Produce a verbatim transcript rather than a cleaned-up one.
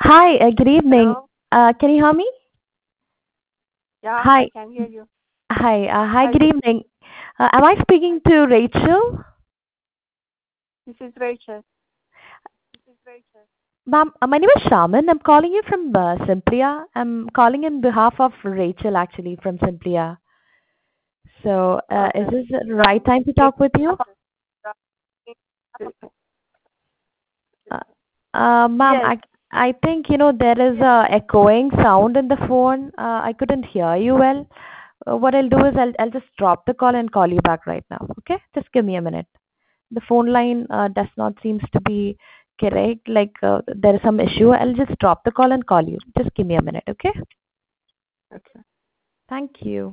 Hi, uh, good evening. Hello? Uh, can you hear me? Yeah, I Hi. can hear you. Hi. Uh, hi, Hi, good evening. Uh, am I speaking to Rachel? this is Rachel. This is Rachel. Ma'am, uh, my name is Shaman. I'm calling you from uh, Simplia. I'm calling in behalf of Rachel, actually, from Simplia. So, uh, is Okay. this the right time to talk with you? Uh, uh, ma'am, Yes. I, I think, you know, there is a echoing sound in the phone. Uh, I couldn't hear you well. Uh, what I'll do is I'll, I'll just drop the call and call you back right now. Okay? Just give me a minute. The phone line uh, does not seems to be correct. Like uh, there is some issue. I'll just drop the call and call you. Just give me a minute, okay? Okay. Thank you.